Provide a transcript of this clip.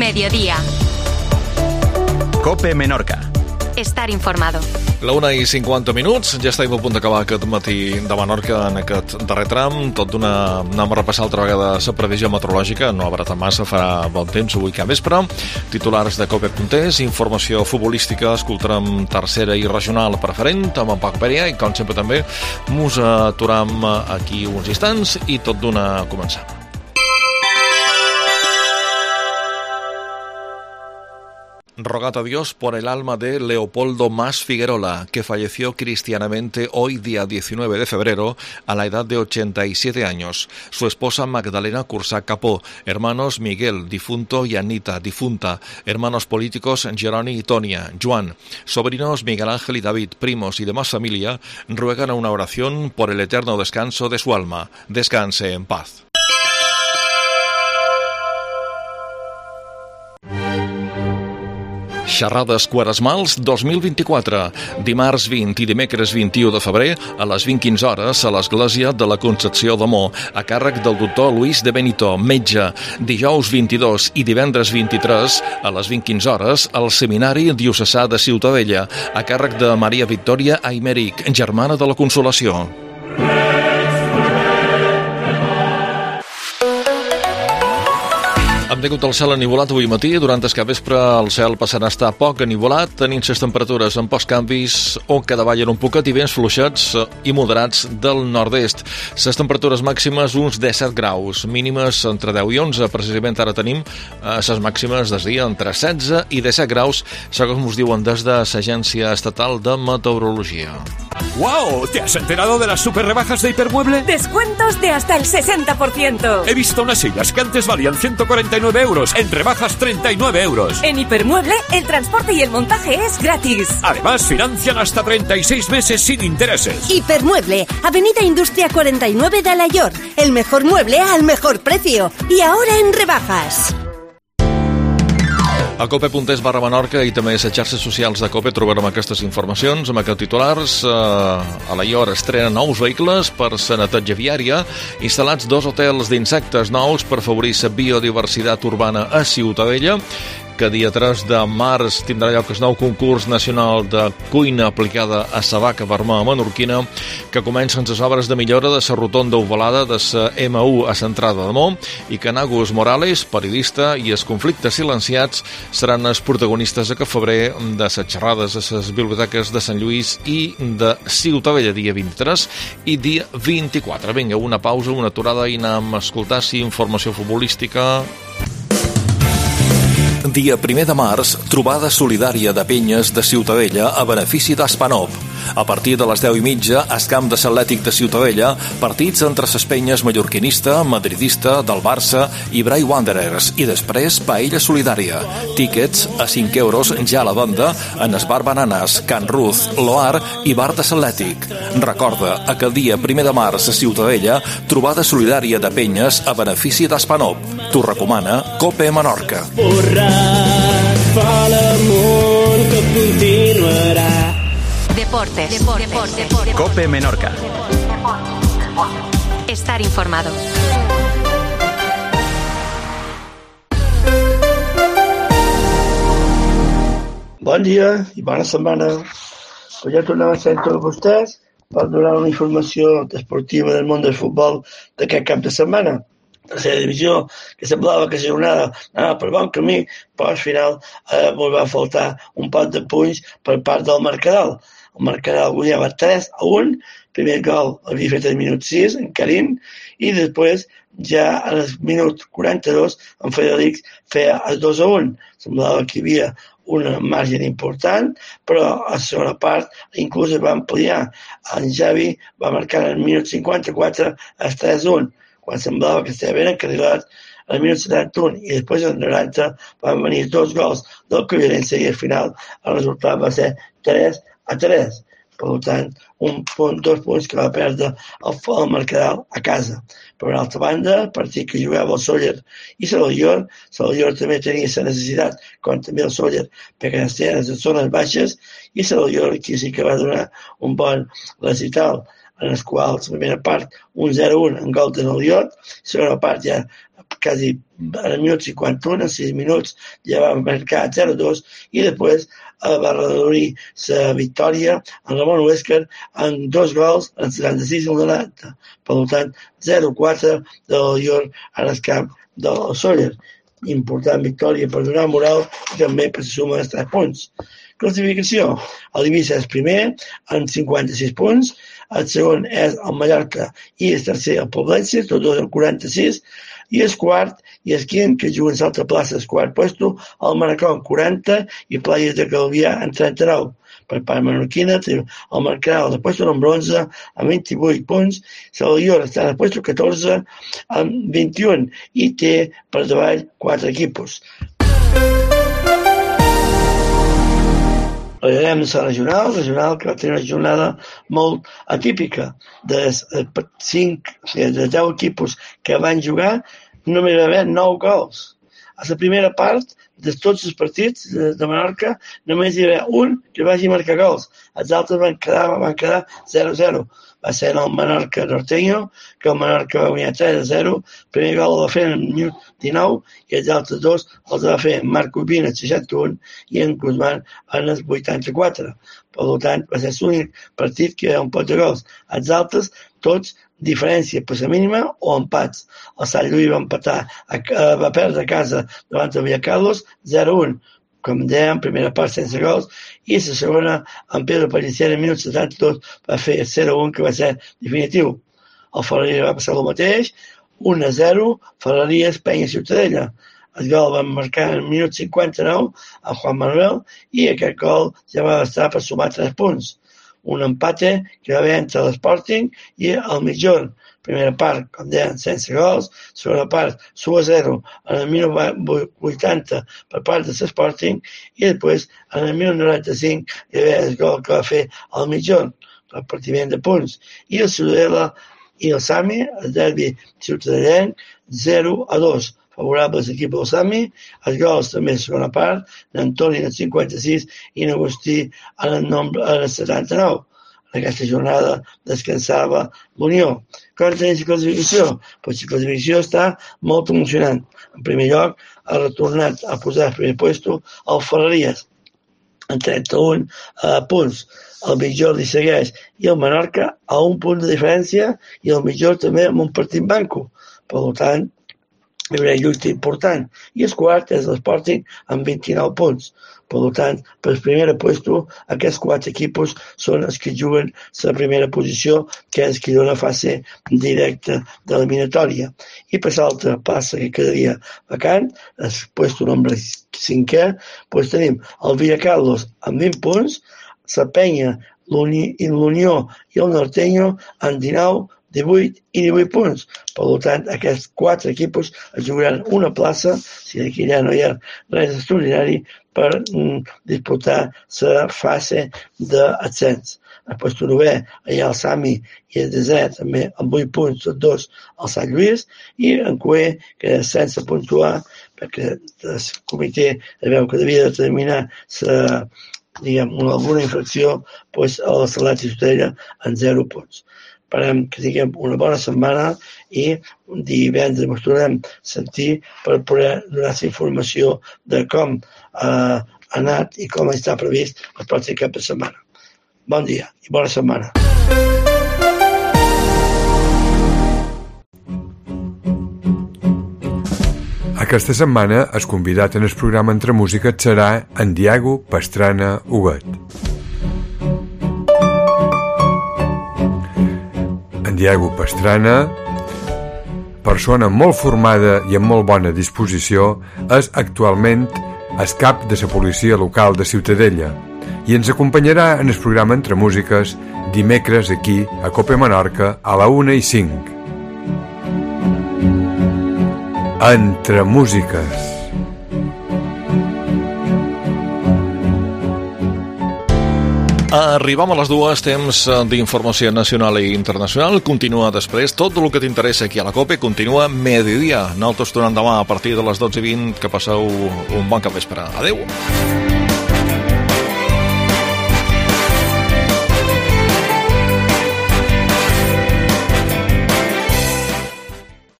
mediodía. COPE Menorca. Estar informado. La 1:50, ja estem a punt d'acabar aquest matí de Menorca en aquest darrer tram. Tot d'una anem a repassar altra vegada la previsió meteorològica, no haurà massa, farà bon temps avui que a vespre. Titulars de COPE.es, informació futbolística, escoltarem tercera i regional preferent amb en Pau Peria i com sempre també mos aturam aquí uns instants i tot d'una començar. Rogad a Dios por el alma de Leopoldo Mas Figuerola, que falleció cristianamente hoy día 19 de febrero a la edad de 87 años. Su esposa Magdalena Cursà Capó, hermanos Miguel, difunto, y Anita, difunta, hermanos políticos Geroni y Tonia, Juan, sobrinos Miguel Ángel y David, primos y demás familia, ruegan una oración por el eterno descanso de su alma. Descanse en paz. Xerrades Quaresmals 2024, dimarts 20 i dimecres 21 de febrer a les 20:15 a l'Església de la Concepció d'Amor, a càrrec del doctor Luis de Benito, metge. Dijous 22 i divendres 23 a les 20:15 al Seminari Diocesà de Ciutadella, a càrrec de Maria Victòria Aymeric, germana de la Consolació. Hem tingut el cel enivolat avui matí. Durant el vespre el cel passarà a estar poc enivolat, tenint les temperatures amb pocs canvis o que davallen un poquet i vents fluixets i moderats del nord-est. Les temperatures màximes uns 17 graus, mínimes entre 10 i 11. Precisament ara tenim les màximes del dia entre 16 i 17 graus, segons ens diuen des de l'Agència Estatal de Meteorologia. ¡Wow! ¿Te has enterado de las super rebajas de Hipermueble? ¡Descuentos de hasta el 60%! He visto unas sillas que antes valían 149 euros, en rebajas 39 euros. En Hipermueble, el transporte y el montaje es gratis. Además, financian hasta 36 meses sin intereses. Hipermueble, Avenida Industria 49 de Alaior. El mejor mueble al mejor precio. Y ahora en rebajas. A cope.es/Menorca i també a les xarxes socials de COPE trobarem aquestes informacions amb aquests titulars. A Alaior estrenen nous vehicles per la neteja viària, instal·lats 2 hotels d'insectes nous per afavorir la biodiversitat urbana a Ciutadella, que dia 3 de març tindrà lloc el nou concurs nacional de cuina aplicada a la vaca vermella menorquina, que comencen les obres de millora de la rotonda ovalada de la M1 a l'entrada de Mó, i que Nagus Morales, periodista, i els conflictes silenciats seran els protagonistes aquest febrer de les xerrades a les biblioteques de Sant Lluís i de Ciutadella, dia 23 i dia 24. Vinga, una pausa, una aturada i anem a escoltar informació futbolística. Dia 1 de març, trobada solidària de penyes de Ciutadella a benefici d'Espanop. A partir de les 10:30, al camp de l'Atlètic de Ciutadella, partits entre les penyes mallorquinista, madridista, del Barça i Bray Wanderers, i després paella solidària. Tíquets a 5 euros ja a la venda en el bar Bananes, Can Ruth, Loar i bar de l'Atlètic. Recorda, aquell dia 1 de març a Ciutadella, trobada solidària de penyes a benefici d'Espanop. T'ho recomana COPE Menorca. Deportes. COPE Menorca. Estar informado. Bon dia i bona setmana. Ja tornem a ser amb tots vostès per donar una informació esportiva del món del futbol d'aquest cap de setmana. Tercera divisió, que semblava que la jornada anava per bon camí, però al final va faltar un pot de punys per part del Mercadal. El Mercadal guanyava 3-1, primer gol havia fet al minut 6, en Karim, i després ja al minut 42 en Federic feia el 2-1. Semblava que hi havia una marge important, però a la segona part inclús es va ampliar. En Xavi va marcar al minut 54 el 3-1, quan semblava que estava ben encarrilat al minut 71, i després al 90 van venir 2 gols del Collerense i al final el resultat va ser 3-3. Per tant, 2 punts que va perdre el Mercadal a casa. Per altra banda, el partit que jugava el Sóller i Salvador també tenia la necessitat, com també el Sóller, perquè estaven en les zones baixes, i Salvador aquí sí que va donar un bon recital, en el qual la primera part 1-0-1 en gol de Noliot, la segona part ja quasi al minut 51, en 6 minuts ja va marcar 0-2 i després va reduir la victòria en Ramon Huescar en 2 gols en 76 i 90. Per tant, 0-4 de l'Alaior en el camp del Sóller. Important victòria per donar moral i també per sumar els 3 punts. Classificació. El Eivissa és primer amb 56 punts, el segon és el Mallorca i el tercer el Poblense, tots dos amb 46, i el quart i el quint, que juguen a l'altra plaça, el quart puesto, el Manacor amb 40 i Playas de Calvià amb 39. Per part menorquina, el Marcal de puesto número 11 amb 28 punts, l'Alaior està en el puesto 14 amb 21 i té per davall 4 equipos. Arribarem a la regional que va tenir una jornada molt atípica. De 10 equipos que van jugar, només va haver 9 gols. A la primera part, de tots els partits de Menorca, només hi havia un que vagi marcar gols. Els altres van quedar 0-0. Va ser el Menorca Norteño, que el Menorca va guanyar 3-0. El primer gol el va fer en el minut 19 i els altres dos els va fer Marc Urbina, 61, i en Guzmán en el 84. Per tant, va ser l'únic partit que hi havia un pot de gols. Els altres, tots, diferència per la mínima o empats. El Sant Lluís va perdre a casa davant de Villacarlos 0-1. Com dèiem, primera part sense gols, i la segona, en Pedro Pellicer, en minut 72, va fer 0-1, que va ser definitiu. El Ferreries va passar el mateix, 1-0, Ferreries, Penya Ciutadella. El gol va marcar en minut 59 a Juan Manuel, i aquest gol ja va estar per sumar 3 punts. Un empate que va haver entre l'Sporting i el Mitjorn. Primera part, com deien, sense gols. Segona part, 1-0 en el 1980 per part de l'Sporting i després en el 1995 hi havia el gol que va fer el Mitjorn, repartiment de punts. I el Ciutadella i el Sami, el derbi ciutadellenc, 0-2. Favorables l'equip del Sami, els gols també a la segona part, d'Antoni en el 56 i n'Agustí en el 79. En aquesta jornada descansava l'Unió. Com tenim la classificació? Pues la classificació està molt emocionant. En primer lloc, ha retornat a posar el primer puesto el Ferreries, en 31 punts. El Mitjorn li segueix i el Menorca a un punt de diferència i el Mitjorn també amb un partit banco. Per tant, hi haurà lluita important. I el quart és l'Sporting amb 29 punts. Per tant, per el primer puesto, aquests 4 equipos són els que juguen la primera posició, que és qui dona fase directa d'eliminatòria. I per l'altra plaça que quedaria vacant, el puesto nombre 5è, doncs tenim el Villacarlos amb 20 punts, la Penya, l'Unió i el Norteño amb 19, 18 i 18 punts. Per tant, aquests 4 equipos es jugaran una plaça, si d'aquí ja no hi ha res extraordinari, per disputar la fase d'ascens. El puesto 9è, hi ha el Sami i el Desè, també amb 8 punts, tots dos al Sant Lluís, i en Cué, que és sense puntuar, perquè el comitè veu que devia determinar alguna infracció, doncs a la Salat i Ciutadella en 0 punts. Esperem que tinguem una bona setmana i divendres ens tornem a sentir per poder donar la informació de com ha anat i com està previst el pròxim cap de setmana. Bon dia i bona setmana. Aquesta setmana el convidat en el programa Entre Músiques serà en Diego Pastrana Huguet. En Diego Pastrana, persona molt formada i amb molt bona disposició, és actualment el cap de la policia local de Ciutadella i ens acompanyarà en el programa Entre Músiques dimecres aquí a Cope Menorca a la 1:05. Entre Músiques. Arribam a les 2, temps d'informació nacional i internacional. Continua després tot el que t'interessa aquí a la COPE. Continua Mediodía. Nosaltres tornem demà a partir de les 12:20. Que passeu un bon capvespre. Adéu.